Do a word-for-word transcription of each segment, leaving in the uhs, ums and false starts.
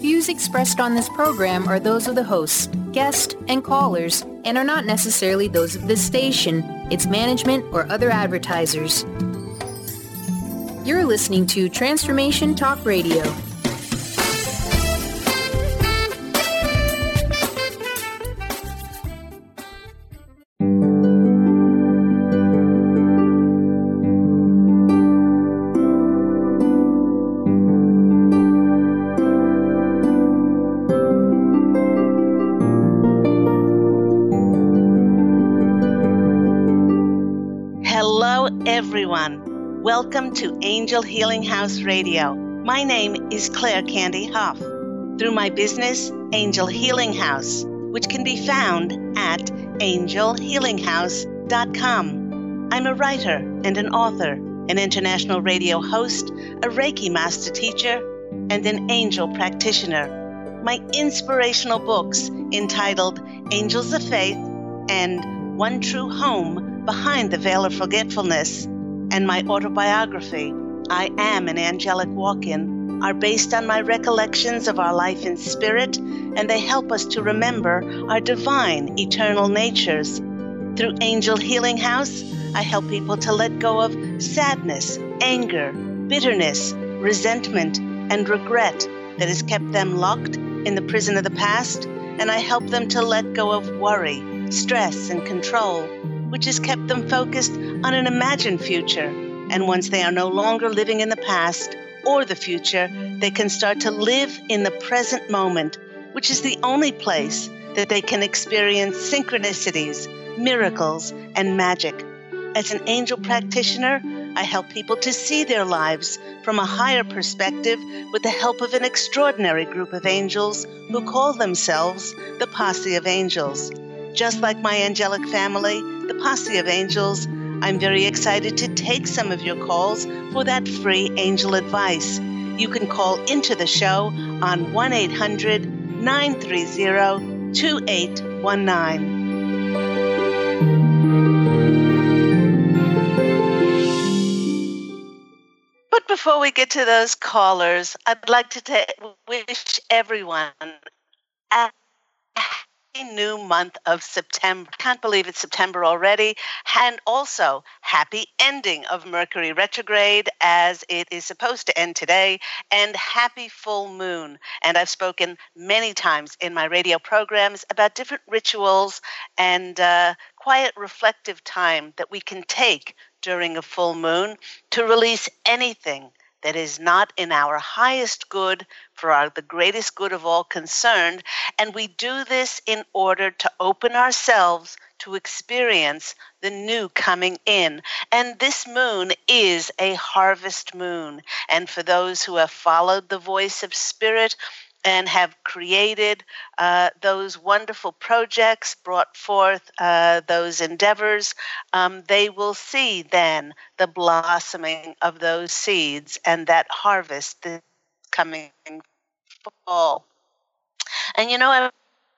views expressed on this program are those of the host, guest, and callers, and are not necessarily those of this station, its management, or other advertisers. You're listening to Transformation Talk Radio. Everyone, welcome to Angel Healing House Radio. My name is Claire Candy Huff. Through my business, Angel Healing House, which can be found at angel healing house dot com. I'm a writer and an author, an international radio host, a Reiki master teacher, and an angel practitioner. My inspirational books entitled Angels of Faith and One True Home Behind the Veil of Forgetfulness, and my autobiography, I Am an Angelic Walk-In, are based on my recollections of our life in spirit, and they help us to remember our divine, eternal natures. Through Angel Healing House, I help people to let go of sadness, anger, bitterness, resentment, and regret that has kept them locked in the prison of the past, and I help them to let go of worry, stress, and control, which has kept them focused on an imagined future. And once they are no longer living in the past or the future, they can start to live in the present moment, which is the only place that they can experience synchronicities, miracles, and magic. As an angel practitioner, I help people to see their lives from a higher perspective with the help of an extraordinary group of angels who call themselves the Posse of Angels. Just like my angelic family, the Posse of Angels, I'm very excited to take some of your calls for that free angel advice. You can call into the show on one eight hundred nine three zero two eight one nine. But before we get to those callers, I'd like to ta- wish everyone a new month of September. Can't believe it's September already. And also, happy ending of Mercury retrograde as it is supposed to end today, and happy full moon. And I've spoken many times in my radio programs about different rituals and uh, quiet reflective time that we can take during a full moon to release anything that is not in our highest good for our, the greatest good of all concerned. And we do this in order to open ourselves to experience the new coming in. And this moon is a harvest moon. And for those who have followed the voice of spirit and have created uh, those wonderful projects, brought forth uh, those endeavors, um, they will see then the blossoming of those seeds and that harvest that's coming in fall. And you know, I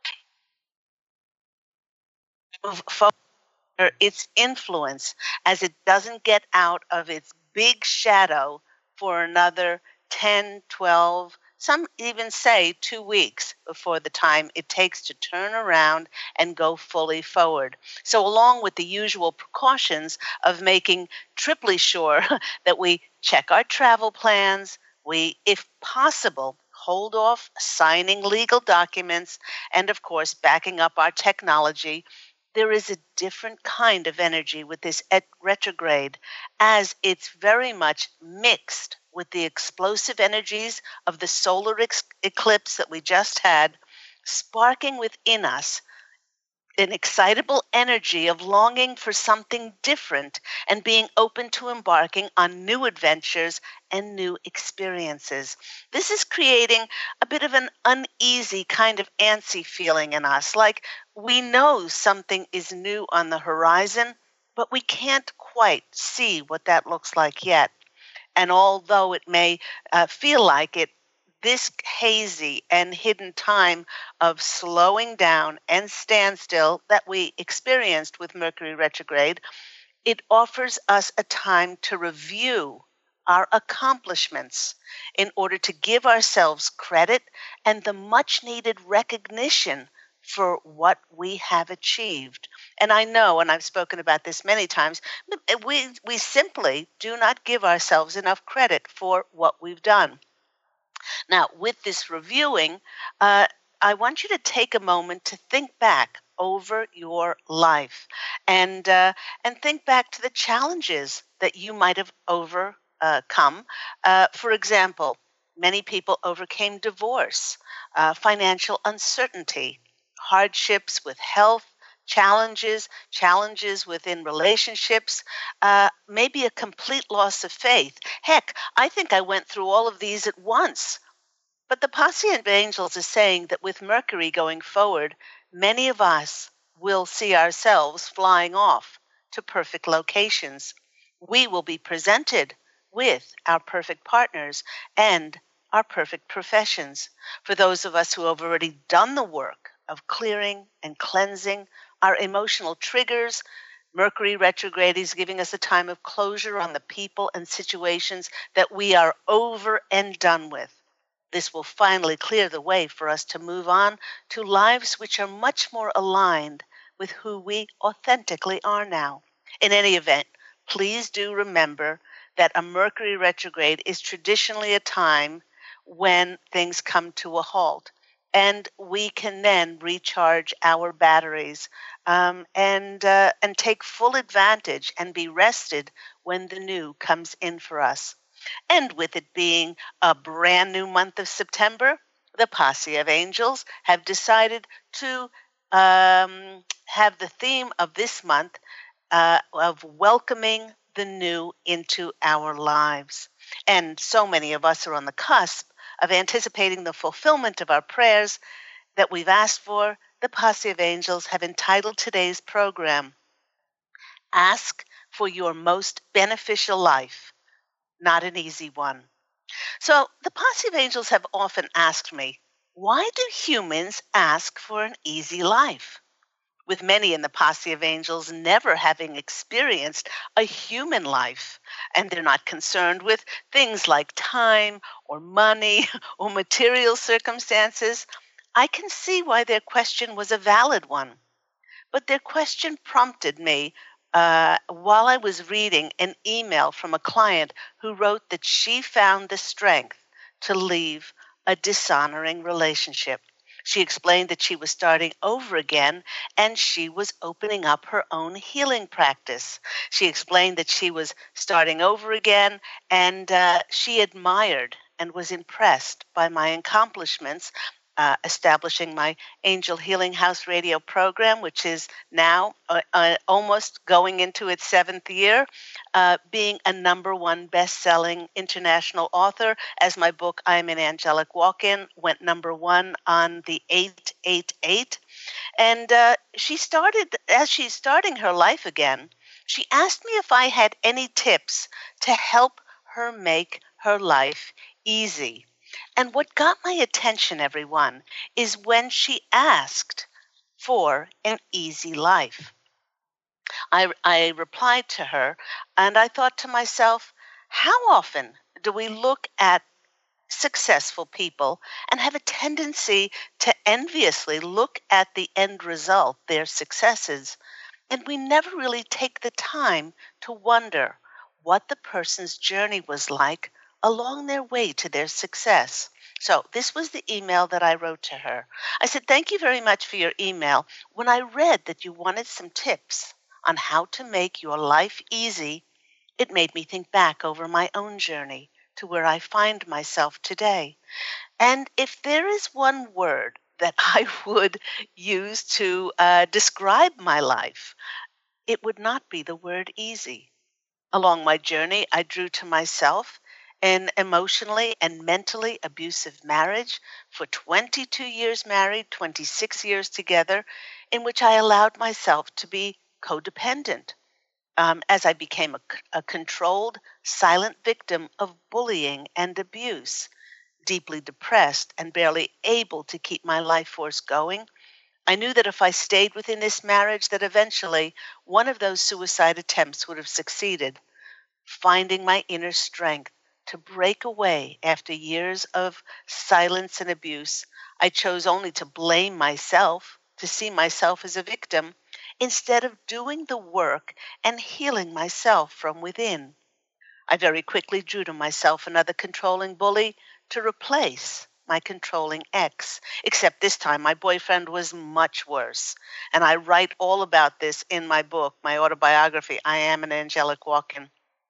move forward its influence as it doesn't get out of its big shadow for another ten, twelve, some even say two weeks before the time it takes to turn around and go fully forward. So along with the usual precautions of making triply sure that we check our travel plans, we, if possible, hold off signing legal documents, and of course, backing up our technology, there is a different kind of energy with this et- retrograde, as it's very much mixed with the explosive energies of the solar ex- eclipse that we just had, sparking within us an excitable energy of longing for something different and being open to embarking on new adventures and new experiences. This is creating a bit of an uneasy kind of antsy feeling in us, like we know something is new on the horizon, but we can't quite see what that looks like yet. And although it may uh, feel like it, this hazy and hidden time of slowing down and standstill that we experienced with Mercury retrograde, it offers us a time to review our accomplishments, in order to give ourselves credit and the much needed recognition for what we have achieved. And I know, and I've spoken about this many times, but we, we simply do not give ourselves enough credit for what we've done. Now, with this reviewing, uh, I want you to take a moment to think back over your life and uh, and think back to the challenges that you might have overcome. Uh, for example, many people overcame divorce, uh, financial uncertainty, hardships with health, challenges, challenges within relationships, uh, maybe a complete loss of faith. Heck, I think I went through all of these at once. But the posse of angels is saying that with Mercury going forward, many of us will see ourselves flying off to perfect locations. We will be presented with our perfect partners and our perfect professions. For those of us who have already done the work of clearing and cleansing our emotional triggers, Mercury retrograde is giving us a time of closure on the people and situations that we are over and done with. This will finally clear the way for us to move on to lives which are much more aligned with who we authentically are now. In any event, please do remember that a Mercury retrograde is traditionally a time when things come to a halt, and we can then recharge our batteries um, and uh, and take full advantage and be rested when the new comes in for us. And with it being a brand new month of September, the Posse of Angels have decided to um, have the theme of this month uh, of welcoming the new into our lives. And so many of us are on the cusp of anticipating the fulfillment of our prayers that we've asked for. The Posse of Angels have entitled today's program, Ask for Your Most Beneficial Life. Not an easy one. So the Posse of Angels have often asked me, why do humans ask for an easy life? With many in the Posse of Angels never having experienced a human life, and they're not concerned with things like time or money or material circumstances, I can see why their question was a valid one. But their question prompted me uh, while I was reading an email from a client who wrote that she found the strength to leave a dishonoring relationship. She explained that she was starting over again and she was opening up her own healing practice. She explained that she was starting over again and uh, she admired and was impressed by my accomplishments uh, establishing my Angel Healing House radio program, which is now uh, uh, almost going into its seventh year, uh, being a number one best-selling international author, as my book, I'm an Angelic Walk-In, went number one on the eight eight eight. And uh, she started, as she's starting her life again, she asked me if I had any tips to help her make her life easy. And what got my attention, everyone, is when she asked for an easy life. I, I replied to her, and I thought to myself, how often do we look at successful people and have a tendency to enviously look at the end result, their successes, and we never really take the time to wonder what the person's journey was like along their way to their success. So this was the email that I wrote to her. I said, thank you very much for your email. When I read that you wanted some tips on how to make your life easy, it made me think back over my own journey to where I find myself today. And if there is one word that I would use to uh, describe my life, it would not be the word easy. Along my journey, I drew to myself an emotionally and mentally abusive marriage for twenty-two years married, twenty-six years together, in which I allowed myself to be codependent um, as I became a, a controlled, silent victim of bullying and abuse, deeply depressed and barely able to keep my life force going. I knew that if I stayed within this marriage, that eventually one of those suicide attempts would have succeeded. finding my inner strength to break away after years of silence and abuse. I chose only to blame myself, to see myself as a victim, instead of doing the work and healing myself from within. I very quickly drew to myself another controlling bully to replace my controlling ex, except this time my boyfriend was much worse. And I write all about this in my book, my autobiography, I Am an Angelic Walk-In.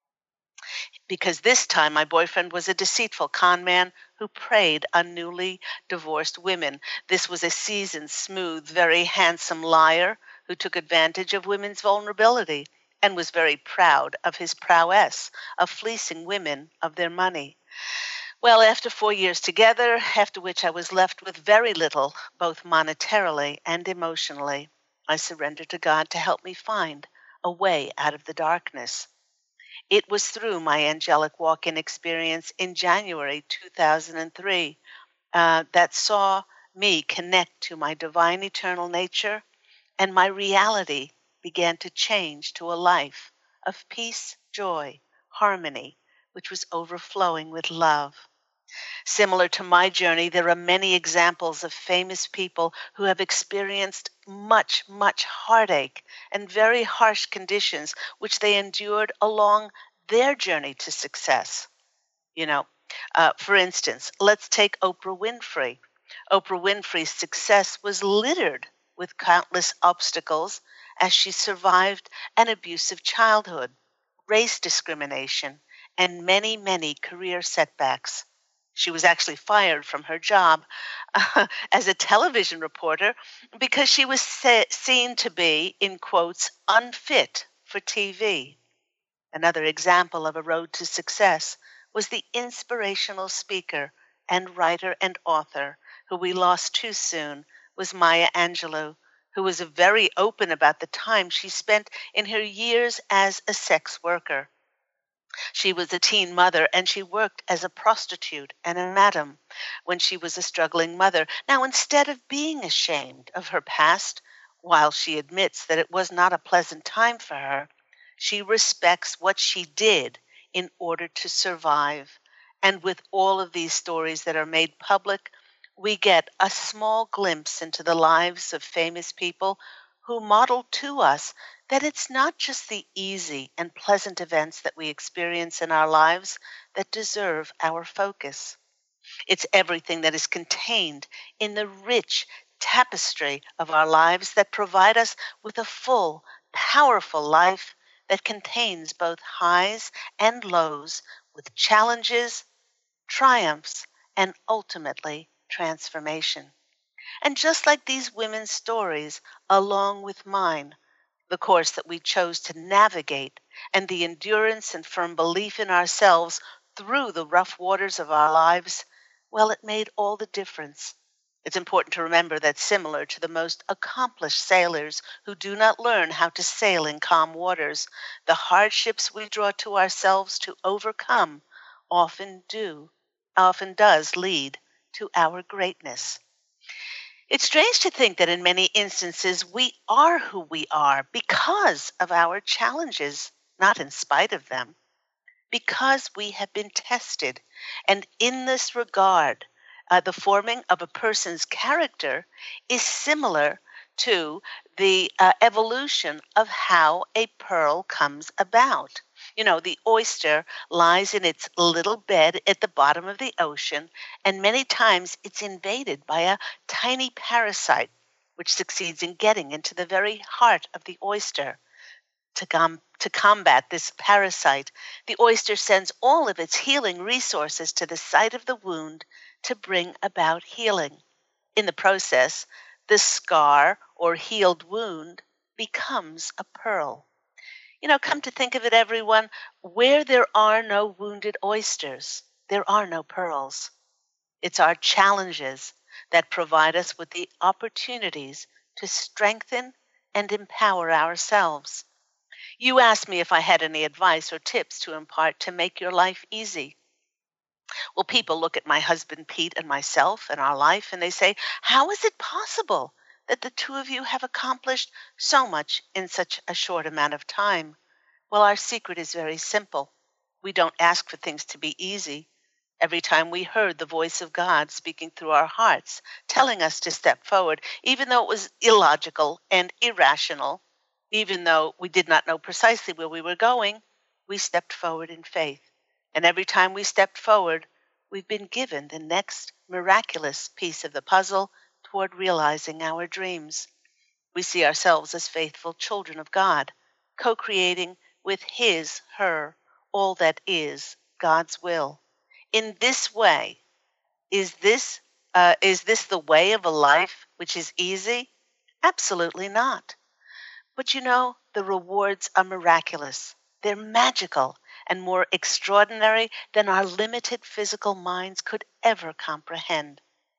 Because this time my boyfriend was a deceitful con man who preyed on newly divorced women. This was a seasoned, smooth, very handsome liar who took advantage of women's vulnerability and was very proud of his prowess of fleecing women of their money. Well, after four years together, after which I was left with very little, both monetarily and emotionally, I surrendered to God to help me find a way out of the darkness. It was through my angelic walk-in experience in January two thousand three uh, that saw me connect to my divine eternal nature, and my reality began to change to a life of peace, joy, harmony, which was overflowing with love. Similar to my journey, there are many examples of famous people who have experienced much, much heartache and very harsh conditions which they endured along their journey to success. You know, uh, for instance, let's take Oprah Winfrey. Oprah Winfrey's success was littered with countless obstacles as she survived an abusive childhood, race discrimination, and many, many career setbacks. She was actually fired from her job uh, as a television reporter because she was se- seen to be, in quotes, unfit for T V. Another example of a road to success was the inspirational speaker and writer and author who we lost too soon was Maya Angelou, who was very open about the time she spent in her years as a sex worker. She was a teen mother, and she worked as a prostitute and a madam when she was a struggling mother. Now, instead of being ashamed of her past, while she admits that it was not a pleasant time for her, she respects what she did in order to survive. And with all of these stories that are made public, we get a small glimpse into the lives of famous people who model to us that it's not just the easy and pleasant events that we experience in our lives that deserve our focus. It's everything that is contained in the rich tapestry of our lives that provide us with a full, powerful life that contains both highs and lows, with challenges, triumphs, and ultimately transformation. And just like these women's stories, along with mine, the course that we chose to navigate, and the endurance and firm belief in ourselves through the rough waters of our lives, well, it made all the difference. It's important to remember that similar to the most accomplished sailors who do not learn how to sail in calm waters, the hardships we draw to ourselves to overcome often do, often does lead to our greatness. It's strange to think that in many instances we are who we are because of our challenges, not in spite of them, because we have been tested. And in this regard, uh, the forming of a person's character is similar to the uh, evolution of how a pearl comes about. You know, the oyster lies in its little bed at the bottom of the ocean, and many times it's invaded by a tiny parasite, which succeeds in getting into the very heart of the oyster. To, com- to combat this parasite, the oyster sends all of its healing resources to the site of the wound to bring about healing. In the process, the scar or healed wound becomes a pearl. You know, come to think of it, everyone, where there are no wounded oysters, there are no pearls. It's our challenges that provide us with the opportunities to strengthen and empower ourselves. You asked me if I had any advice or tips to impart to make your life easy. Well, people look at my husband Pete and myself and our life and they say, how is it possible that the two of you have accomplished so much in such a short amount of time? Well, our secret is very simple. We don't ask for things to be easy. Every time we heard the voice of God speaking through our hearts, telling us to step forward, even though it was illogical and irrational, even though we did not know precisely where we were going, we stepped forward in faith. And every time we stepped forward, we've been given the next miraculous piece of the puzzle toward realizing our dreams. We see ourselves as faithful children of God, co-creating with His, her, all that is God's will. In this way, is this uh, is this the way of a life which is easy? Absolutely not. But you know, the rewards are miraculous. They're magical and more extraordinary than our limited physical minds could ever comprehend.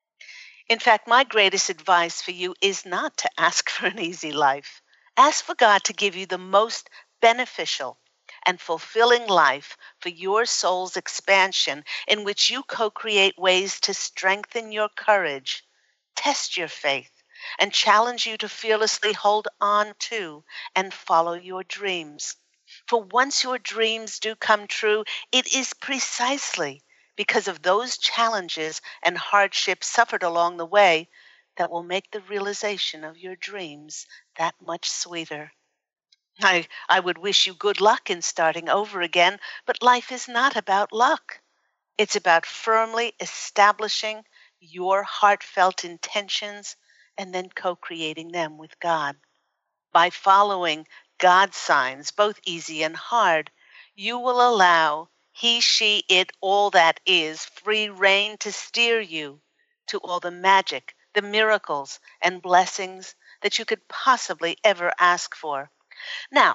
In fact, my greatest advice for you is not to ask for an easy life. Ask for God to give you the most beneficial and fulfilling life for your soul's expansion, in which you co-create ways to strengthen your courage, test your faith, and challenge you to fearlessly hold on to and follow your dreams. For once your dreams do come true, it is precisely because of those challenges and hardships suffered along the way that will make the realization of your dreams that much sweeter. I, I would wish you good luck in starting over again, but life is not about luck. It's about firmly establishing your heartfelt intentions and then co-creating them with God. By following God's signs, both easy and hard, you will allow He, she, it, all that is free rein to steer you to all the magic, the miracles, and blessings that you could possibly ever ask for. Now,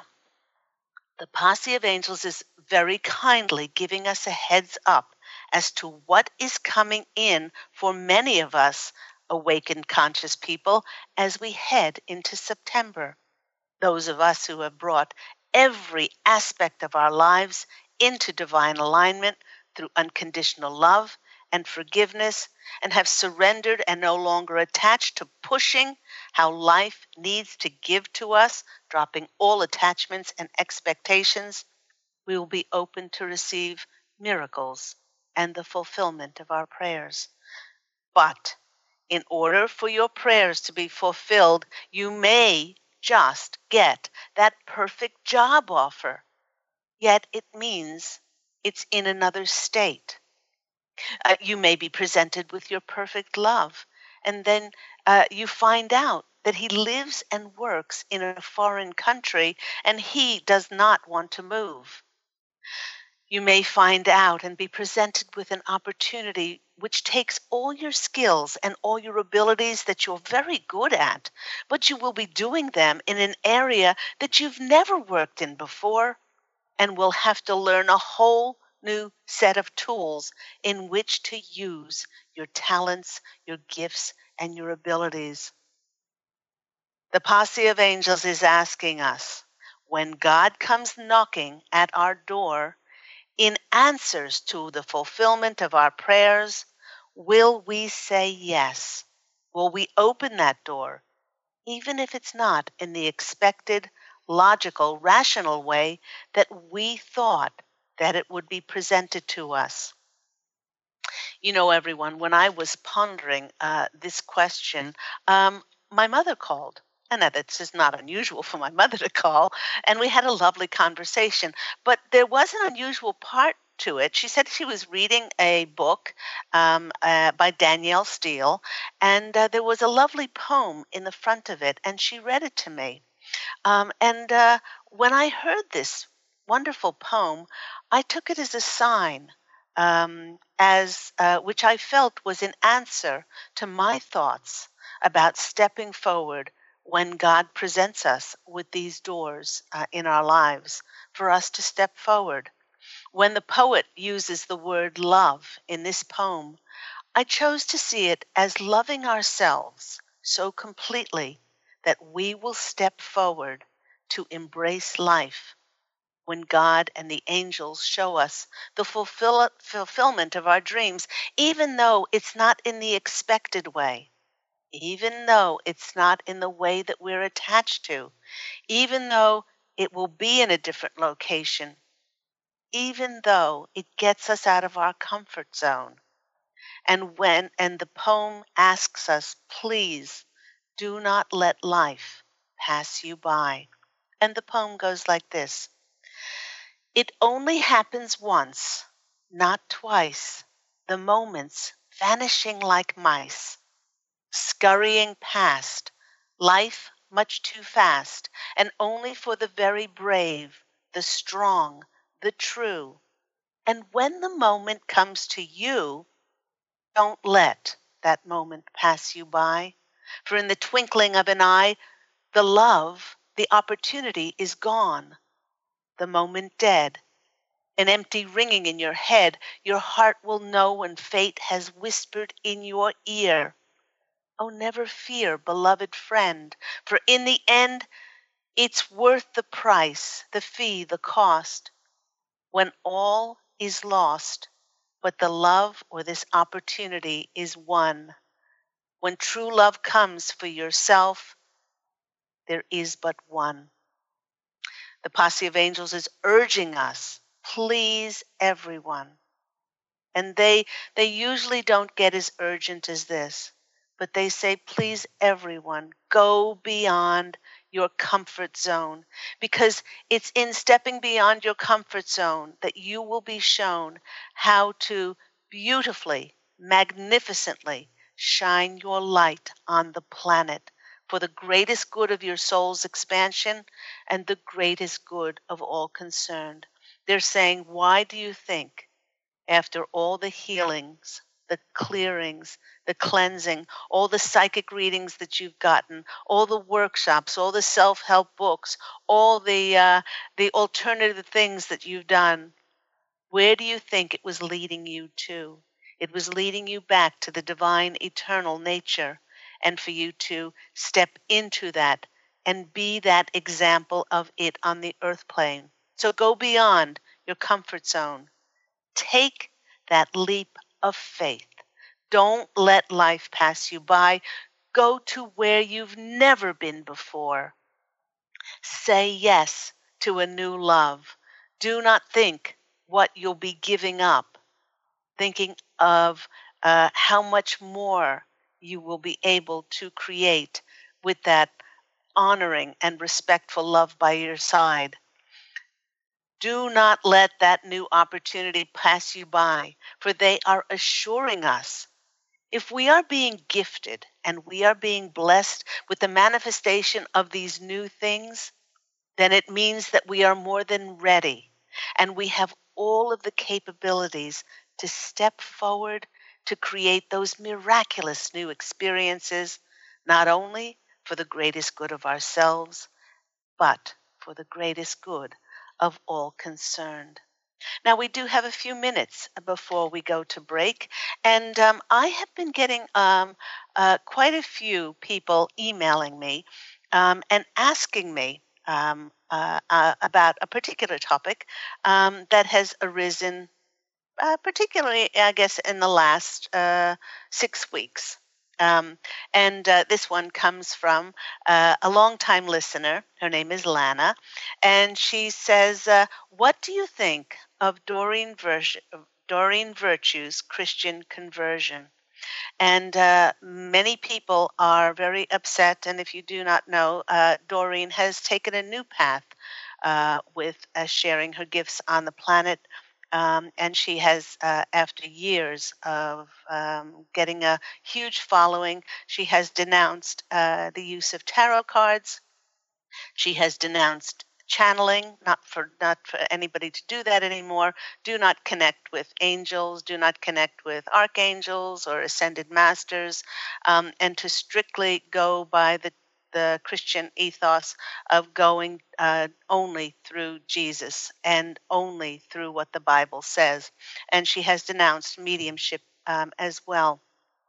the posse of angels is very kindly giving us a heads up as to what is coming in for many of us awakened conscious people as we head into September. Those of us who have brought every aspect of our lives into divine alignment through unconditional love and forgiveness, and have surrendered and no longer attached to pushing how life needs to give to us, dropping all attachments and expectations, we will be open to receive miracles and the fulfillment of our prayers. But in order for your prayers to be fulfilled, you may just get that perfect job offer. Yet it means it's in another state. Uh, you may be presented with your perfect love, and then uh, you find out that he lives and works in a foreign country and he does not want to move. You may find out and be presented with an opportunity which takes all your skills and all your abilities that you're very good at, but you will be doing them in an area that you've never worked in before and will have to learn a whole new set of tools in which to use your talents, your gifts, and your abilities. The posse of angels is asking us, when God comes knocking at our door, in answers to the fulfillment of our prayers, will we say yes? Will we open that door, even if it's not in the expected, logical, rational way that we thought that it would be presented to us? You know, everyone, when I was pondering uh, this question, um, my mother called. And that it's just not unusual for my mother to call. And we had a lovely conversation. But there was an unusual part to it. She said she was reading a book um, uh, by Danielle Steele, and uh, there was a lovely poem in the front of it, and she read it to me. Um, and uh, when I heard this wonderful poem, I took it as a sign, um, as uh, which I felt was an answer to my thoughts about stepping forward when God presents us with these doors uh, in our lives for us to step forward. When the poet uses the word love in this poem, I chose to see it as loving ourselves so completely that we will step forward to embrace life when God and the angels show us the fulfill- fulfillment of our dreams, even though it's not in the expected way, even though it's not in the way that we're attached to, even though it will be in a different location. even though it gets us out of our comfort zone. And when and the poem asks us, please do not let life pass you by. And the poem goes like this. It only happens once, not twice, the moments vanishing like mice, scurrying past, life much too fast, and only for the very brave, the strong, the true. And when the moment comes to you, don't let that moment pass you by. For in the twinkling of an eye, the love, the opportunity is gone, the moment dead. An empty ringing in your head, your heart will know when fate has whispered in your ear. Oh, never fear, beloved friend, for in the end, it's worth the price, the fee, the cost, when all is lost, but the love or this opportunity is won. When true love comes for yourself, there is but one. The Posse of Angels is urging us, please everyone. And they they usually don't get as urgent as this, but they say, please everyone, go beyond your comfort zone, because it's in stepping beyond your comfort zone that you will be shown how to beautifully, magnificently shine your light on the planet for the greatest good of your soul's expansion and the greatest good of all concerned. They're saying, why do you think after all the healings, the clearings, the cleansing, all the psychic readings that you've gotten, all the workshops, all the self-help books, all the uh, the alternative things that you've done, where do you think it was leading you to? It was leading you back to the divine eternal nature, and for you to step into that and be that example of it on the earth plane. So go beyond your comfort zone. Take that leap of faith. Don't let life pass you by. Go to where you've never been before. Say yes to a new love. Do not think what you'll be giving up, thinking of uh, how much more you will be able to create with that honoring and respectful love by your side. Do not let that new opportunity pass you by, for they are assuring us if we are being gifted and we are being blessed with the manifestation of these new things, then it means that we are more than ready and we have all of the capabilities to step forward to create those miraculous new experiences, not only for the greatest good of ourselves, but for the greatest good of all concerned. Now, we do have a few minutes before we go to break, and um, I have been getting um, uh, quite a few people emailing me um, and asking me um, uh, uh, about a particular topic um, that has arisen, uh, particularly, I guess, in the last uh, six weeks. Um, and uh, this one comes from uh, a longtime listener. Her name is Lana. And she says, uh, what do you think of Doreen, Vir- Doreen Virtue's Christian conversion? And uh, many people are very upset. And if you do not know, uh, Doreen has taken a new path uh, with uh, sharing her gifts on the planet. Um, and she has, uh, after years of um, getting a huge following, she has denounced uh, the use of tarot cards. She has denounced channeling, not for not for anybody to do that anymore. Do not connect with angels. Do not connect with archangels or ascended masters, um, and to strictly go by the the Christian ethos of going uh, only through Jesus and only through what the Bible says. And she has denounced mediumship um, as well.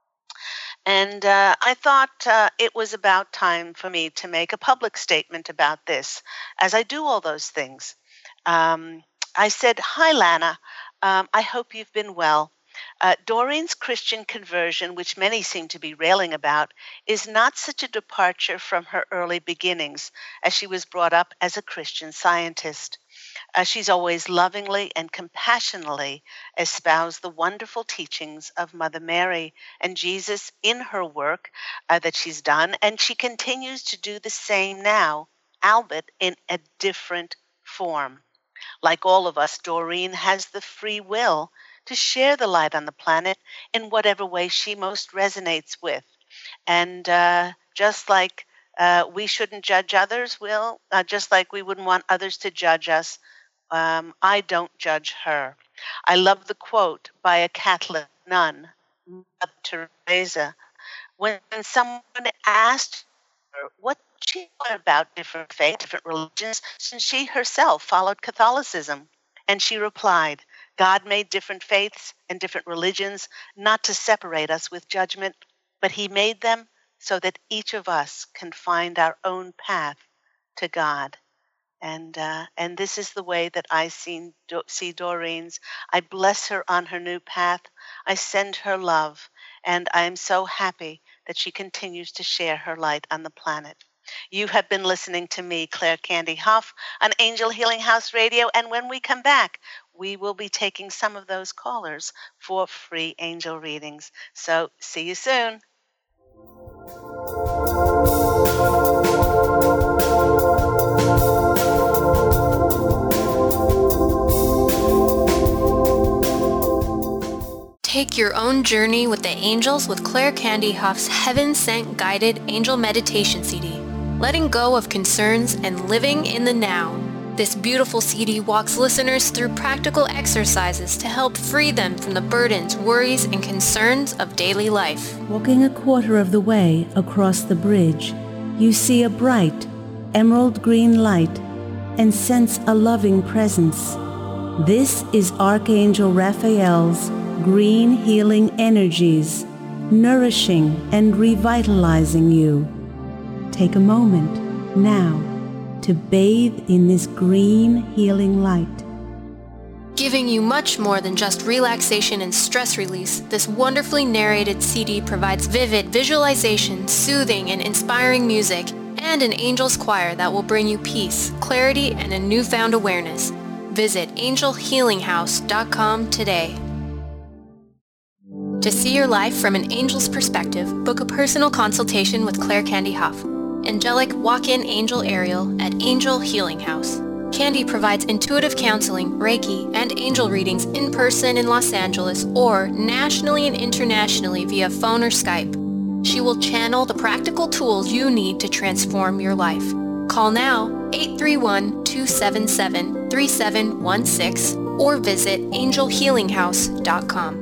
And uh, I thought uh, it was about time for me to make a public statement about this, as I do all those things. Um, I said, hi, Lana. Um, I hope you've been well. Uh, Doreen's Christian conversion, which many seem to be railing about, is not such a departure from her early beginnings, as she was brought up as a Christian Scientist. Uh, she's always lovingly and compassionately espoused the wonderful teachings of Mother Mary and Jesus in her work uh, that she's done, and she continues to do the same now, albeit in a different form. Like all of us, Doreen has the free will to share the light on the planet in whatever way she most resonates with. And uh, just like uh, we shouldn't judge others, will uh, just like we wouldn't want others to judge us, um, I don't judge her. I love the quote by a Catholic nun, Mother Teresa, when someone asked her what she thought about different faiths, different religions, since she herself followed Catholicism. And she replied, God made different faiths and different religions not to separate us with judgment, but he made them so that each of us can find our own path to God. And uh, and this is the way that I see, see Doreen's. I bless her on her new path. I send her love, and I am so happy that she continues to share her light on the planet. You have been listening to me, Claire Candy Hough, on Angel Healing House Radio, and when we come back, we will be taking some of those callers for free angel readings. So see you soon. Take your own journey with the angels with Claire Candy Hough's Heaven Sent Guided Angel Meditation C D, letting go of concerns and living in the now. This beautiful C D walks listeners through practical exercises to help free them from the burdens, worries, and concerns of daily life. Walking a quarter of the way across the bridge, you see a bright, emerald green light and sense a loving presence. This is Archangel Raphael's green healing energies, nourishing and revitalizing you. Take a moment now to bathe in this green healing light. Giving you much more than just relaxation and stress release, this wonderfully narrated C D provides vivid visualization, soothing and inspiring music, and an angel's choir that will bring you peace, clarity, and a newfound awareness. Visit angel healing house dot com today. To see your life from an angel's perspective, book a personal consultation with Claire Candy Hough, Angelic Walk-In Angel Ariel at Angel Healing House. Candy provides intuitive counseling, Reiki, and angel readings in person in Los Angeles or nationally and internationally via phone or Skype. She will channel the practical tools you need to transform your life. Call now eight three one, two seven seven, three seven one six or visit angel healing house dot com.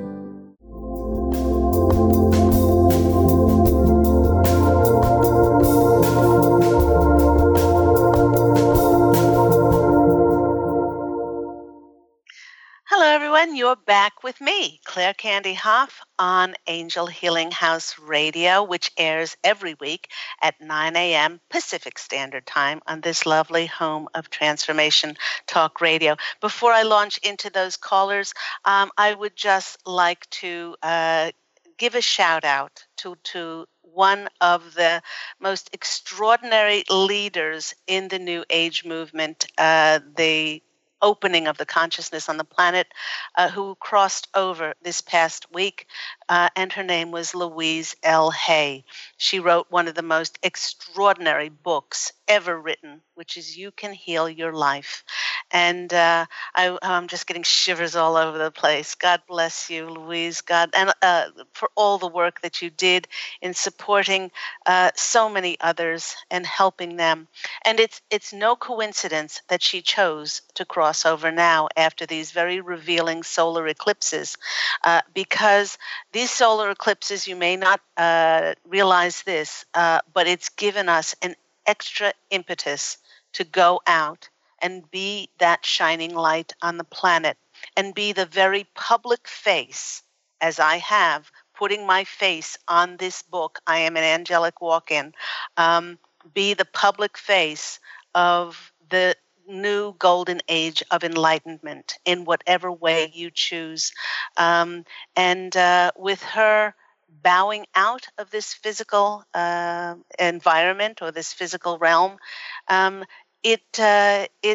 Hello, everyone. You're back with me, Claire Candy Hough, on Angel Healing House Radio, which airs every week at nine a.m. Pacific Standard Time on this lovely home of transformation talk radio. Before I launch into those callers, um, I would just like to uh, give a shout out to, to one of the most extraordinary leaders in the New Age movement, uh, the opening of the consciousness on the planet, uh, who crossed over this past week, uh, and her name was Louise L. Hay. She wrote one of the most extraordinary books ever written, which is You Can Heal Your Life. And uh, I, I'm just getting shivers all over the place. God bless you, Louise, God, and uh, for all the work that you did in supporting uh, so many others and helping them. And it's it's no coincidence that she chose to cross over now after these very revealing solar eclipses, uh, because these solar eclipses, you may not uh, realize this, uh, but it's given us an extra impetus to go out and be that shining light on the planet and be the very public face, as I have, putting my face on this book, I Am an Angelic Walk-In, um, be the public face of the new golden age of enlightenment in whatever way you choose. Um, and uh, with her bowing out of this physical uh, environment or this physical realm, um, it uh, it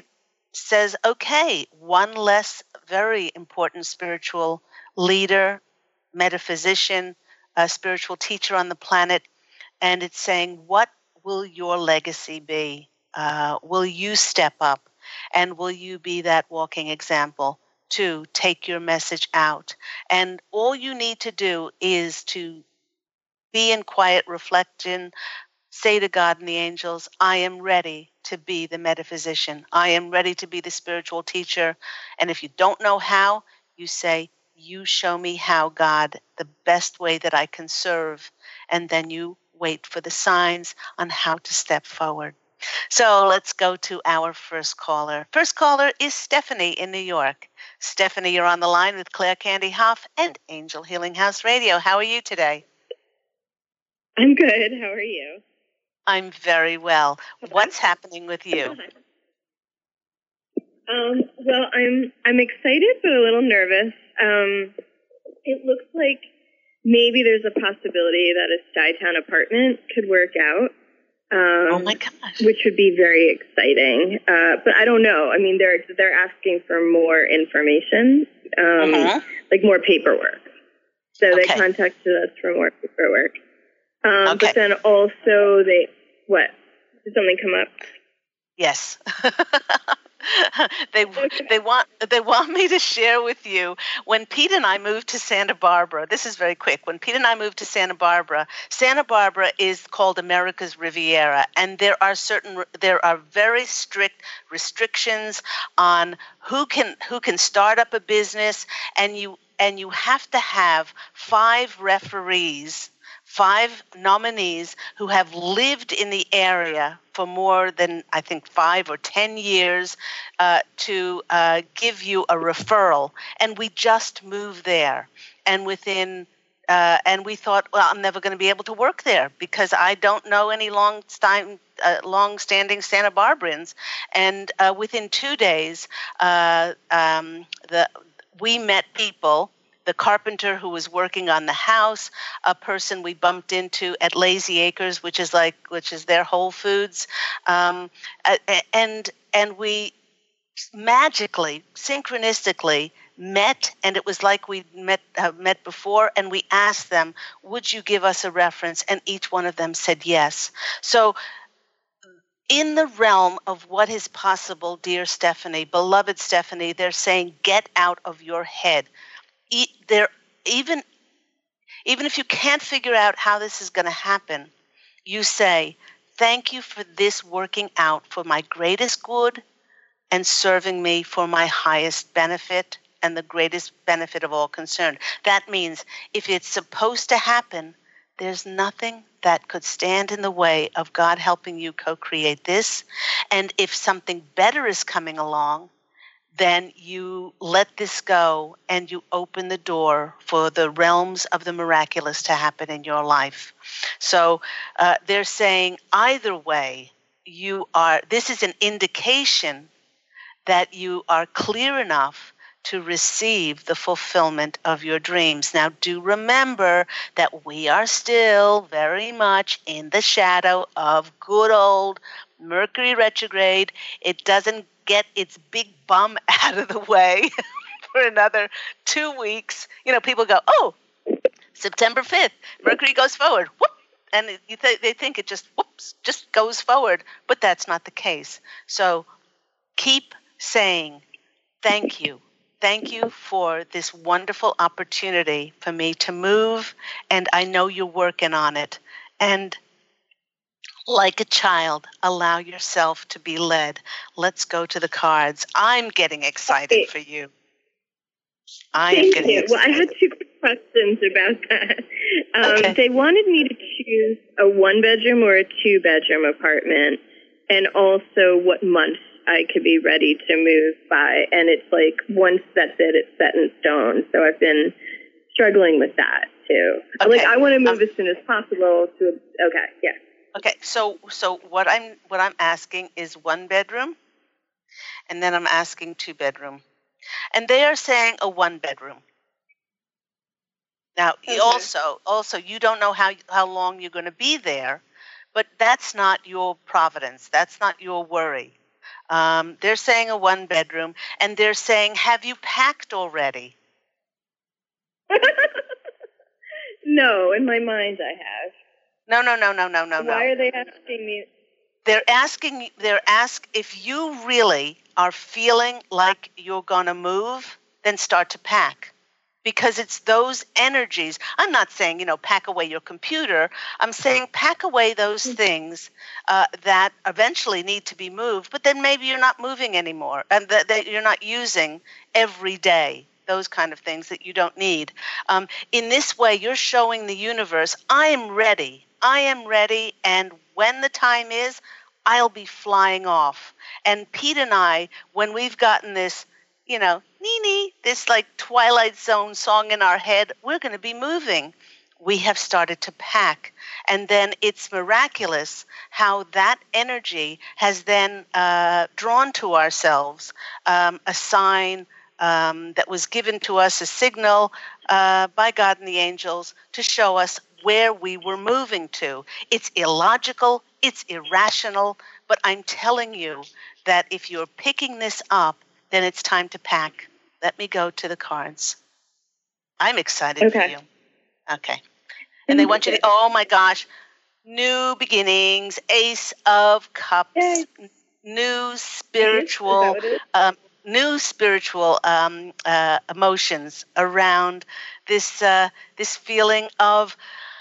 says, okay, one less very important spiritual leader, metaphysician, a spiritual teacher on the planet. And it's saying, what will your legacy be? Uh, will you step up? And will you be that walking example to take your message out? And all you need to do is to be in quiet reflection, say to God and the angels, I am ready to be the metaphysician. I am ready to be the spiritual teacher. And if you don't know how, you say, you show me how, God, the best way that I can serve. And then you wait for the signs on how to step forward. So let's go to our first caller. First caller is Stephanie in New York. Stephanie, you're on the line with Claire Candy Hough and Angel Healing House Radio. How are you today? I'm good. How are you? I'm very well. What's happening with you? Um, well, I'm I'm excited but a little nervous. Um, it looks like maybe there's a possibility that a Stuytown apartment could work out. Um, oh my gosh! Which would be very exciting. Uh, but I don't know. I mean, they're they're asking for more information, um, uh-huh. like more paperwork. So okay. They contacted us for more paperwork. Um, okay. But then also they, what? Did something come up? Yes. they okay. they want they want me to share with you when Pete and I moved to Santa Barbara. This is very quick. When Pete and I moved to Santa Barbara, Santa Barbara is called America's Riviera, and there are certain there are very strict restrictions on who can who can start up a business, and you and you have to have five referees. Five nominees who have lived in the area for more than, I think, five or ten years uh, to uh, give you a referral. And we just moved there. And within, uh, and we thought, well, I'm never going to be able to work there because I don't know any long time, uh, long-standing Santa Barbarans. And uh, within two days, uh, um, the we met people. The carpenter who was working on the house, a person we bumped into at Lazy Acres, which is like, which is their Whole Foods, um, and and we magically, synchronistically met, and it was like we met uh, met before. And we asked them, "Would you give us a reference?" And each one of them said yes. So, in the realm of what is possible, dear Stephanie, beloved Stephanie, they're saying, "Get out of your head." There, even, even if you can't figure out how this is going to happen, you say, thank you for this working out for my greatest good and serving me for my highest benefit and the greatest benefit of all concerned. That means if it's supposed to happen, there's nothing that could stand in the way of God helping you co-create this. And if something better is coming along, then you let this go and you open the door for the realms of the miraculous to happen in your life. So uh, they're saying either way, you are. This is an indication that you are clear enough to receive the fulfillment of your dreams. Now, do remember that we are still very much in the shadow of good old Mercury retrograde. It doesn't get its big bum out of the way for another two weeks. You know, people go, oh, September fifth, Mercury goes forward. Whoop. And you th- they think it just, whoops, just goes forward. But that's not the case. So keep saying, thank you. Thank you for this wonderful opportunity for me to move. And I know you're working on it. And like a child, allow yourself to be led. Let's go to the cards. I'm getting excited okay. for you. I Thank am getting you. excited. Well, I had two questions about that. Um, okay. They wanted me to choose a one-bedroom or a two-bedroom apartment, and also what month I could be ready to move by. And it's like, once that's it, it's set in stone. So I've been struggling with that, too. Okay. Like, I want to move um, as soon as possible to, okay, yeah. Okay, so so what I'm what I'm asking is one bedroom, and then I'm asking two bedroom, and they are saying a one bedroom. Now, okay. also also you don't know how how long you're going to be there, but that's not your providence. That's not your worry. Um, they're saying a one bedroom, and they're saying, have you packed already? No, in my mind I have. No, no, no, no, no, no, no. Why are they asking me? They're asking, they're ask if you really are feeling like you're going to move, then start to pack. Because it's those energies. I'm not saying, you know, pack away your computer. I'm saying pack away those things uh, that eventually need to be moved, but then maybe you're not moving anymore and that, that you're not using every day. Those kind of things that you don't need. Um, in this way, you're showing the universe, I am ready. I am ready, and when the time is, I'll be flying off. And Pete and I, when we've gotten this, you know, Nini, this like Twilight Zone song in our head, we're going to be moving. We have started to pack. And then it's miraculous how that energy has then uh, drawn to ourselves um, a sign um, that was given to us, a signal uh, by God and the angels to show us where we were moving to. It's illogical, it's irrational, but I'm telling you that if you're picking this up, then it's time to pack. Let me go to the cards. I'm excited okay. for you. Okay. And they want you to, oh my gosh, new beginnings, Ace of Cups, Yay. new spiritual, um, new spiritual um, uh, emotions around this uh, this feeling of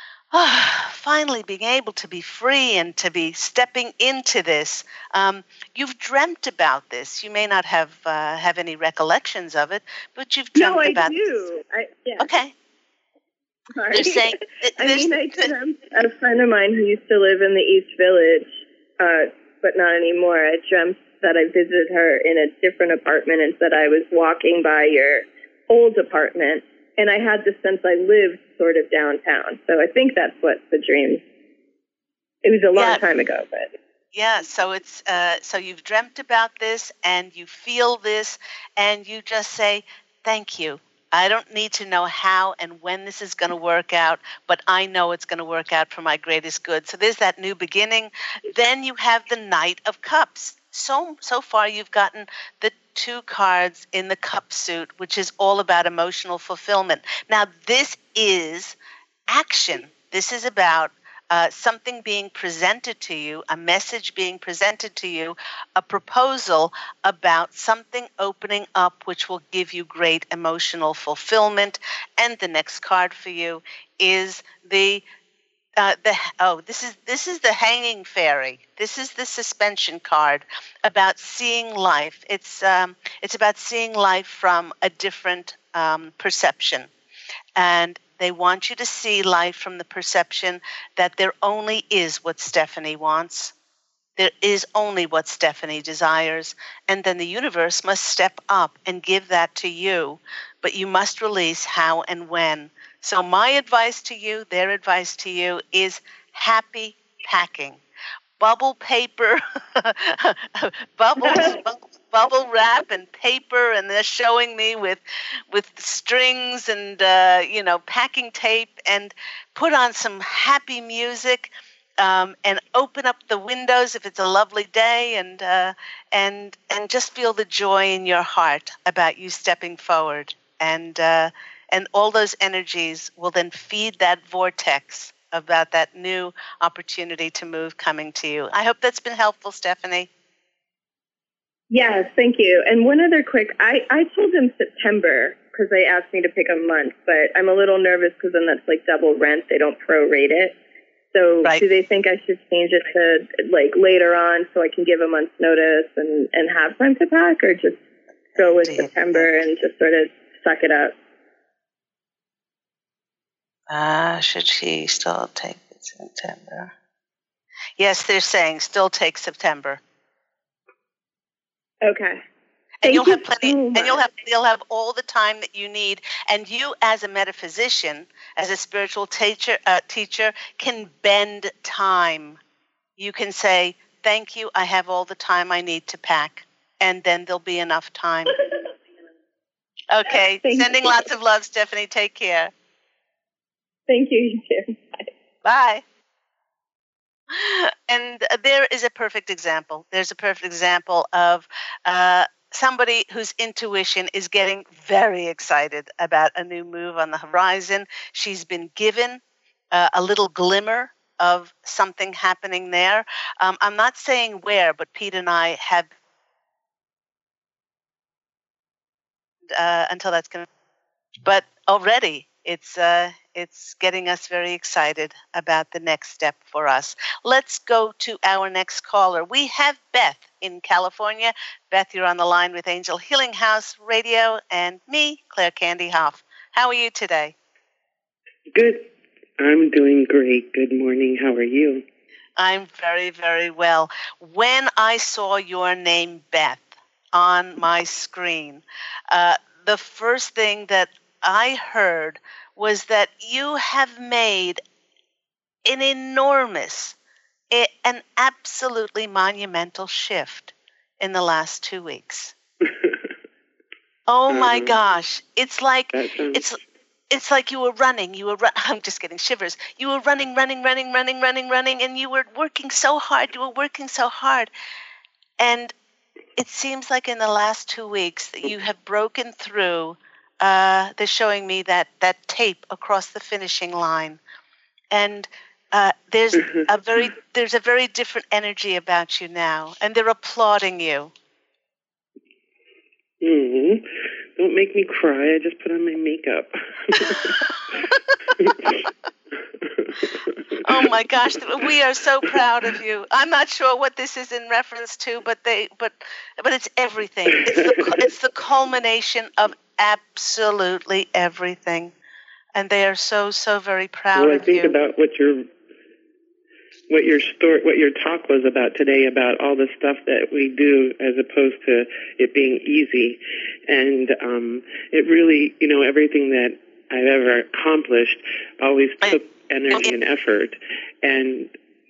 oh, finally being able to be free and to be stepping into this. Um, you've dreamt about this. You may not have uh, have any recollections of it, but you've dreamt no, I about do. this. I, yeah. Okay. Sorry. They're saying, I mean, I dreamt a friend of mine who used to live in the East Village, uh, but not anymore. I dreamt that I visited her in a different apartment and that I was walking by your old apartment. And I had the sense I lived sort of downtown. So I think that's what the dream, it was a long yeah. time ago, but. Yeah, so it's uh, so you've dreamt about this and you feel this and you just say, thank you. I don't need to know how and when this is going to work out, but I know it's going to work out for my greatest good. So there's that new beginning. Then you have the Knight of Cups. So so far you've gotten the two cards in the cup suit, which is all about emotional fulfillment. Now this is action. This is about uh, something being presented to you, a message being presented to you, a proposal about something opening up which will give you great emotional fulfillment. And the next card for you is the Uh, the oh this is this is the Hanging Fairy. This is the suspension card about seeing life. It's um, it's about seeing life from a different um, perception, and they want you to see life from the perception that there only is what Stephanie wants. There is only what Stephanie desires, and then the universe must step up and give that to you, but you must release how and when. So my advice to you, their advice to you, is happy packing. Bubble paper, bubbles, bubble wrap and paper, and they're showing me with with strings and, uh, you know, packing tape, and put on some happy music. Um, and open up the windows if it's a lovely day, and uh, and and just feel the joy in your heart about you stepping forward, and uh, and all those energies will then feed that vortex about that new opportunity to move coming to you. I hope that's been helpful, Stephanie. Yes, thank you. And one other quick, I, I told them September because they asked me to pick a month, but I'm a little nervous because then that's like double rent. They don't prorate it. So right. do they think I should change it to like later on so I can give a month's notice and, and have time to pack, or just go with September and just sort of suck it up? Uh, should she still take September? Yes, they're saying still take September. Okay. And Thank you'll you have plenty, so and you'll have you'll have all the time that you need. And you, as a metaphysician, as a spiritual teacher, uh, teacher, can bend time. You can say, "Thank you, I have all the time I need to pack," and then there'll be enough time. Okay, Thank sending you. Lots of love, Stephanie. Take care. Thank you. You too. Bye. Bye. and there is a perfect example. There's a perfect example of uh, somebody whose intuition is getting very excited about a new move on the horizon. She's been given uh, a little glimmer of something happening there. Um, I'm not saying where, but Pete and I have, uh, until that's going to, but already it's uh, it's getting us very excited about the next step for us. Let's go to our next caller. We have Beth in California. Beth, you're on the line with Angel Healing House Radio and me, Claire Candy Hoff. How are you today? Good. I'm doing great. Good morning. How are you? I'm very, very well. When I saw your name, Beth, on my screen, uh, the first thing that I heard was that you have made an enormous, an absolutely monumental shift in the last two weeks. Oh my uh-huh. gosh. It's like, sounds- it's It's like you were running, you were, run- I'm just getting shivers. You were running, running, running, running, running, running, and you were working so hard, you were working so hard. And it seems like in the last two weeks that you have broken through, uh, they're showing me that, that tape across the finishing line. And uh, there's a very, there's a very different energy about you now, and they're applauding you. Mm-hmm. Don't make me cry. I just put on my makeup. Oh my gosh, we are so proud of you. I'm not sure what this is in reference to, but they, but, but it's everything. It's the, it's the culmination of absolutely everything, and they are so, so very proud well, of you. Well, I think you. about what your, what your story, what your talk was about today, about all the stuff that we do, as opposed to it being easy, and um, it really, you know, everything that I've ever accomplished always took energy and effort. And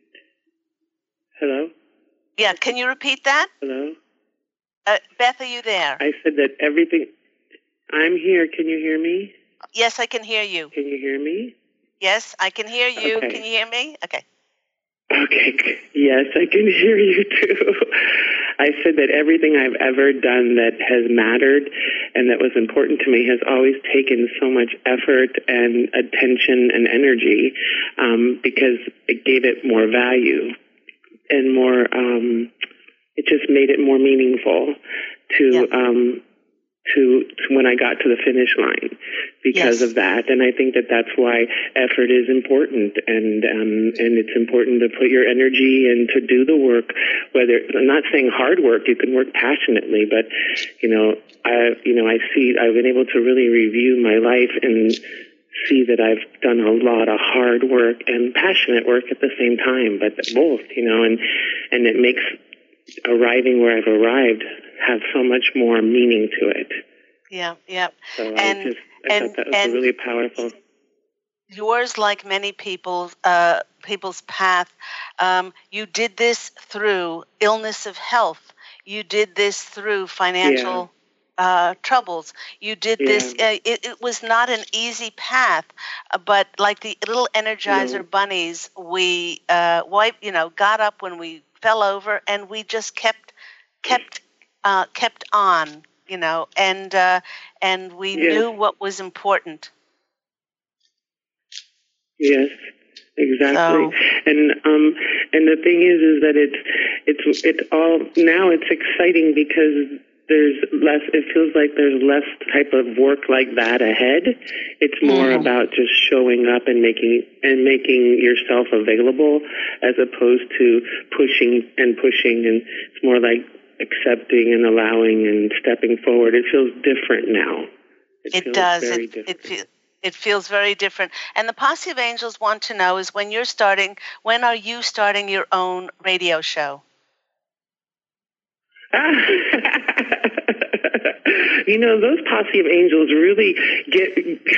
hello? Yeah, can you repeat that? Hello? Uh, Beth, are you there? I said that everything... I'm here. Can you hear me? Yes, I can hear you. Can you hear me? Yes, I can hear you. Okay. Can you hear me? Okay. Okay. Yes, I can hear you too. I said that everything I've ever done that has mattered and that was important to me has always taken so much effort and attention and energy, um, because it gave it more value and more, um, it just made it more meaningful to, yeah. um, To, to when I got to the finish line because yes. of that. And I think that that's why effort is important, and um, and it's important to put your energy and to do the work. Whether I'm not saying hard work, you can work passionately, but you know, I you know I see I've been able to really review my life and see that I've done a lot of hard work and passionate work at the same time, but both, you know, and and it makes arriving where I've arrived have so much more meaning to it. Yeah, yeah. So and, I just I and, thought that was really powerful. Yours, like many people, uh, people's path, um, you did this through illness of health. You did this through financial yeah. uh, troubles. You did yeah. this. Uh, it, it was not an easy path, uh, but like the little Energizer no. bunnies, we uh, wipe, you know, got up when we fell over, and we just kept kept uh, kept on, you know, and uh, and we yes. knew what was important. Yes, exactly. So, and um, and the thing is, is that it's it's it's all now. It's exciting because there's less. It feels like there's less type of work like that ahead. It's more mm-hmm. about just showing up and making and making yourself available, as opposed to pushing and pushing. And it's more like accepting and allowing and stepping forward. It feels different now. It, it feels does. Very it, different. It, fe- it feels very different. And the Posse of Angels want to know is when you're starting. When are you starting your own radio show? You know, those posse of angels really get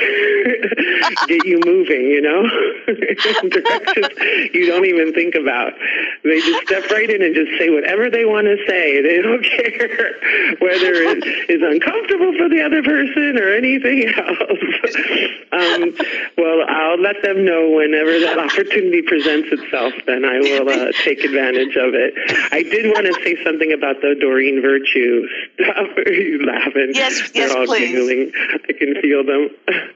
get you moving, you know, in directions you don't even think about. They just step right in and just say whatever they want to say. They don't care whether it is uncomfortable for the other person or anything else. Um, well, I'll let them know whenever that opportunity presents itself, then I will uh, take advantage of it. I did want to say something about the Doreen Virtue stuff. You laughing? Yes, They're yes, all please. giggling. I can feel them.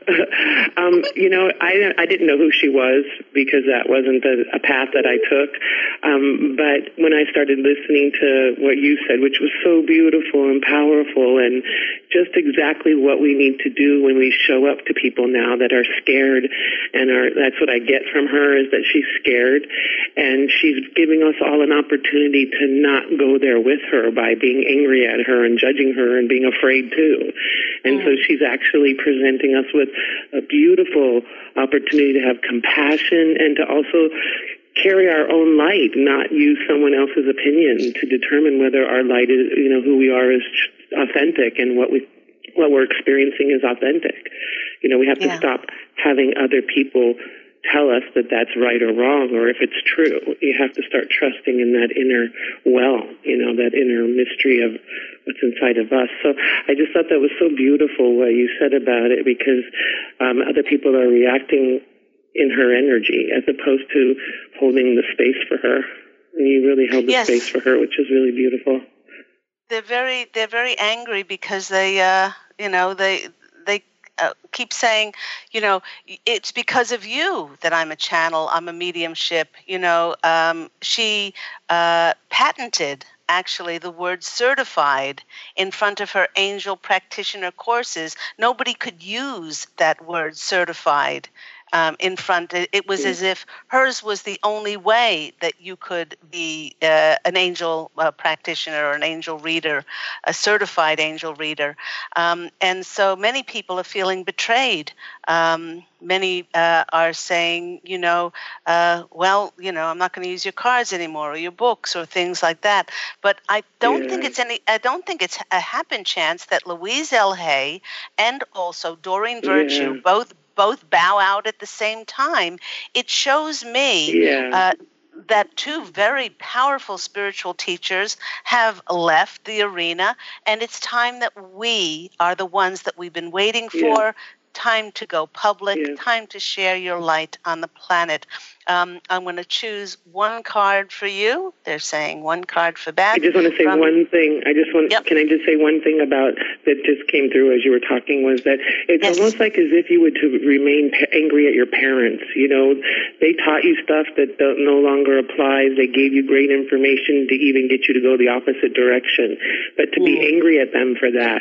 um, you know, I I didn't know who she was because that wasn't a, a path that I took. Um, but when I started listening to what you said, which was so beautiful and powerful, and just exactly what we need to do when we show up to people now that are scared, and are that's what I get from her, is that she's scared, and she's giving us all an opportunity to not go there with her by being angry at her and judging her and being afraid too. And so she's actually presenting us with a beautiful opportunity to have compassion and to also carry our own light, not use someone else's opinion to determine whether our light is, you know, who we are is authentic and what we what we're experiencing is authentic. You know, we have to Yeah. stop having other people tell us that that's right or wrong, or if it's true. You have to start trusting in that inner well, you know, that inner mystery of what's inside of us. So I just thought that was so beautiful what you said about it, because um, other people are reacting in her energy as opposed to holding the space for her. And you really held the Yes. space for her, which is really beautiful. They're very they're very angry because they uh, you know they they uh, keep saying, you know, it's because of you that I'm a channel, I'm a mediumship. You know, um, she uh, patented actually the word certified in front of her angel practitioner courses. Nobody could use that word certified um, in front. It, it was as if hers was the only way that you could be uh, an angel uh, practitioner or an angel reader, a certified angel reader. Um, and so many people are feeling betrayed. Um, many uh, are saying, you know, uh, well, you know, I'm not going to use your cards anymore or your books or things like that. But I don't Yeah. think it's any. I don't think it's a happen chance that Louise L. Hay and also Doreen Virtue Yeah. both both bow out at the same time. It shows me Yeah. uh, that two very powerful spiritual teachers have left the arena, and it's time that we are the ones that we've been waiting for. Yeah. Time to go public, Yeah. time to share your light on the planet. Um, I'm going to choose one card for you. They're saying one card for Beth. I just want to say from- one thing. I just want, Yep. can I just say one thing about that just came through as you were talking, was that it's Yes. almost like as if you were to remain pa- angry at your parents. You know, they taught you stuff that don't, no longer applies. They gave you great information to even get you to go the opposite direction. But to be Mm. angry at them for that,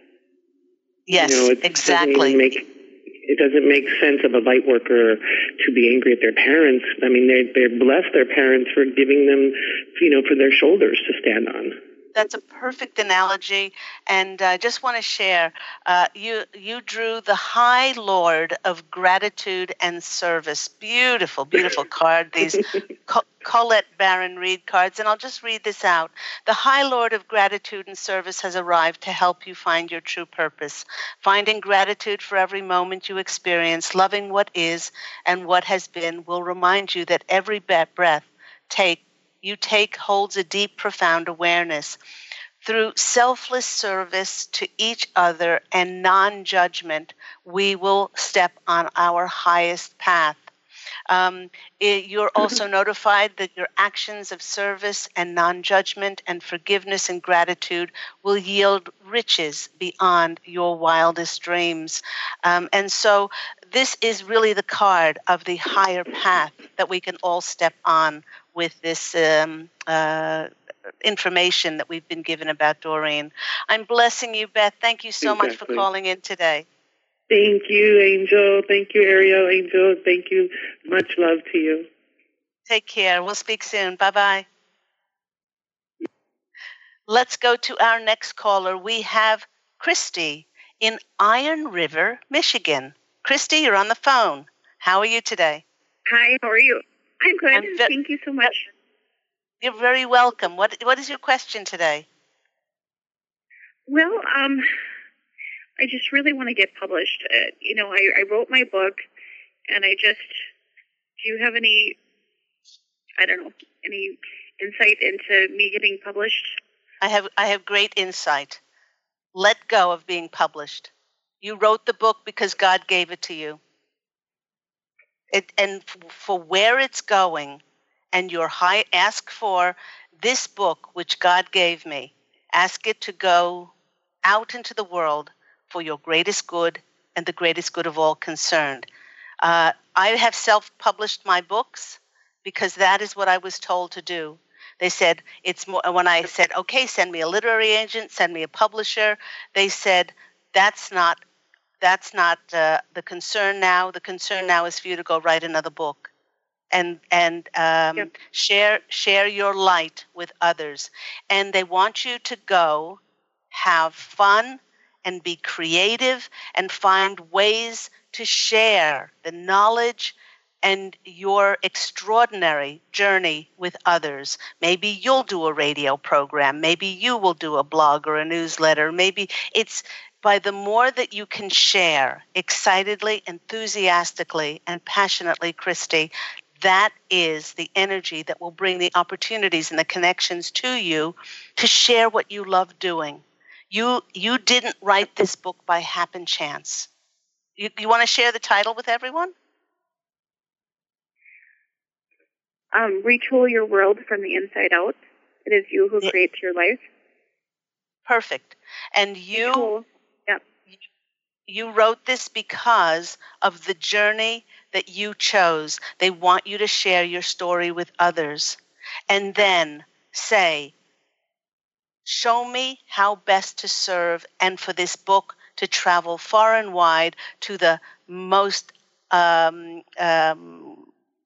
Yes, you know, it doesn't exactly. even make it doesn't make sense of a light worker to be angry at their parents. I mean, they they're blessed, their parents, for giving them, you know, for their shoulders to stand on. That's a perfect analogy, and I just want to share. Uh, you you drew the High Lord of Gratitude and Service. Beautiful, beautiful card. These Co- Colette Baron Reed cards, and I'll just read this out. The High Lord of Gratitude and Service has arrived to help you find your true purpose. Finding gratitude for every moment you experience, loving what is and what has been, will remind you that every breath take you take holds a deep, profound awareness. Through selfless service to each other and non-judgment, we will step on our highest path. Um, it, you're also notified that your actions of service and non-judgment and forgiveness and gratitude will yield riches beyond your wildest dreams. Um, and so this is really the card of the higher path that we can all step on with this um, uh, information that we've been given about Doreen. I'm blessing you, Beth. Thank you so much for Exactly. calling in today. Thank you, Angel. Thank you, Ariel. Angel, thank you. Much love to you. Take care. We'll speak soon. Bye-bye. Let's go to our next caller. We have Christy in Iron River, Michigan. Christy, you're on the phone. How are you today? Hi, how are you? I'm good. I'm ve- Thank you so much. You're very welcome. What What is your question today? Well, um, I just really want to get published. Uh, you know, I, I wrote my book, and I just, do you have any, I don't know, any insight into me getting published? I have I have great insight. Let go of being published. You wrote the book because God gave it to you. It, and f- for where it's going, and your high, ask for this book which God gave me. Ask it to go out into the world for your greatest good and the greatest good of all concerned. Uh, I have self-published my books because that is what I was told to do. They said, it's more, when I said, okay, send me a literary agent, send me a publisher, they said, that's not, that's not uh, the concern now. The concern now is for you to go write another book and, and um, Yep. share, share your light with others. And they want you to go have fun and be creative and find ways to share the knowledge and your extraordinary journey with others. Maybe you'll do a radio program. Maybe you will do a blog or a newsletter. Maybe it's by the more that you can share excitedly, enthusiastically, and passionately, Christy, that is the energy that will bring the opportunities and the connections to you to share what you love doing. You you didn't write this book by happen chance. You, you want to share the title with everyone? Um, retool your world from the inside out. It is you who Yeah. creates your life. Perfect. And you Retool. Yep. you wrote this because of the journey that you chose. They want you to share your story with others. And then say, show me how best to serve, and for this book to travel far and wide to the most um, um,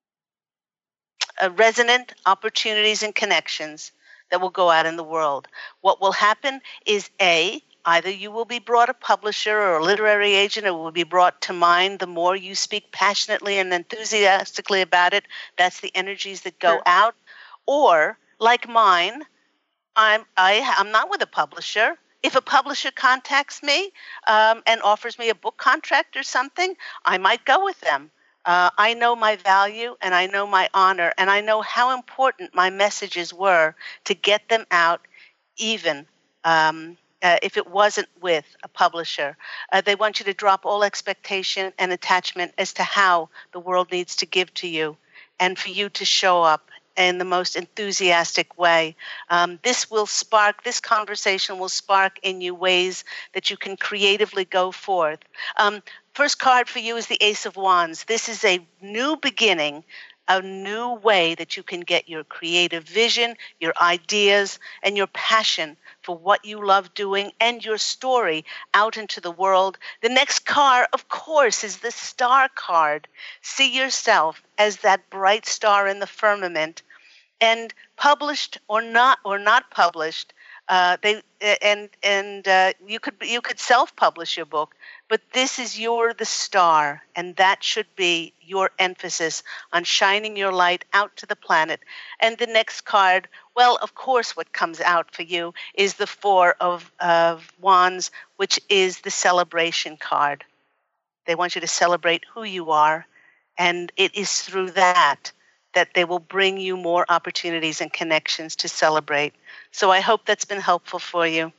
uh, resonant opportunities and connections that will go out in the world. What will happen is, A, either you will be brought a publisher or a literary agent, or will be brought to mind the more you speak passionately and enthusiastically about it. That's the energies that go Sure. out. Or, like mine, I'm I, I'm not with a publisher. If a publisher contacts me um, and offers me a book contract or something, I might go with them. Uh, I know my value and I know my honor, and I know how important my messages were to get them out, even um, uh, if it wasn't with a publisher. Uh, they want you to drop all expectation and attachment as to how the world needs to give to you, and for you to show up in the most enthusiastic way. Um, this will spark, this conversation will spark in you ways that you can creatively go forth. Um, first card for you is the Ace of Wands. This is a new beginning, a new way that you can get your creative vision, your ideas, and your passion for what you love doing and your story out into the world. The next card, of course, is the Star card. See yourself as that bright star in the firmament, and published or not, or not published, uh, they and and uh, you could you could self-publish your book, but this is you're the star, and that should be your emphasis on shining your light out to the planet. And the next card, well, of course, what comes out for you is the Four of, of Wands, which is the celebration card. They want you to celebrate who you are, and it is through that that they will bring you more opportunities and connections to celebrate. So I hope that's been helpful for you.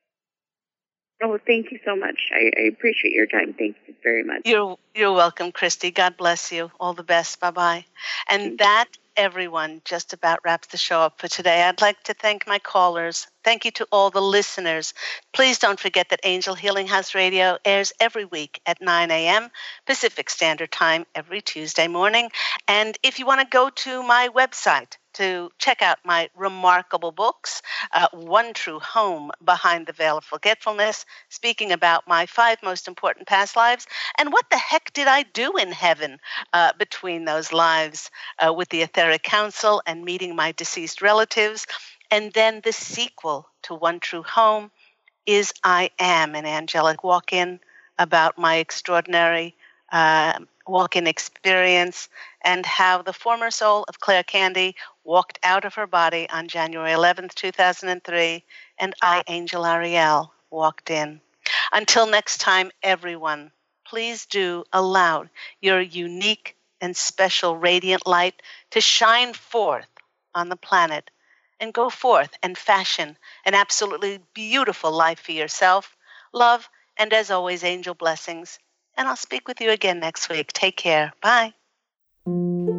Oh, thank you so much. I, I appreciate your time. Thank you very much. You're you're welcome, Christy. God bless you. All the best. Bye-bye. And that, everyone, just about wraps the show up for today. I'd like to thank my callers. Thank you to all the listeners. Please don't forget that Angel Healing House Radio airs every week at nine a.m. Pacific Standard Time every Tuesday morning. And if you want to go to my website to check out my remarkable books, uh, One True Home, Behind the Veil of Forgetfulness, speaking about my five most important past lives, and what the heck did I do in heaven uh, between those lives uh, with the Etheric Council and meeting my deceased relatives. And then the sequel to One True Home is I Am an Angelic Walk-In, about my extraordinary uh, walk-in experience and how the former soul of Claire Candy walked out of her body on January eleventh, two thousand three, and I, Angel Ariel, walked in. Until next time, everyone, please do allow your unique and special radiant light to shine forth on the planet and go forth and fashion an absolutely beautiful life for yourself. Love, and as always, angel blessings. And I'll speak with you again next week. Take care. Bye.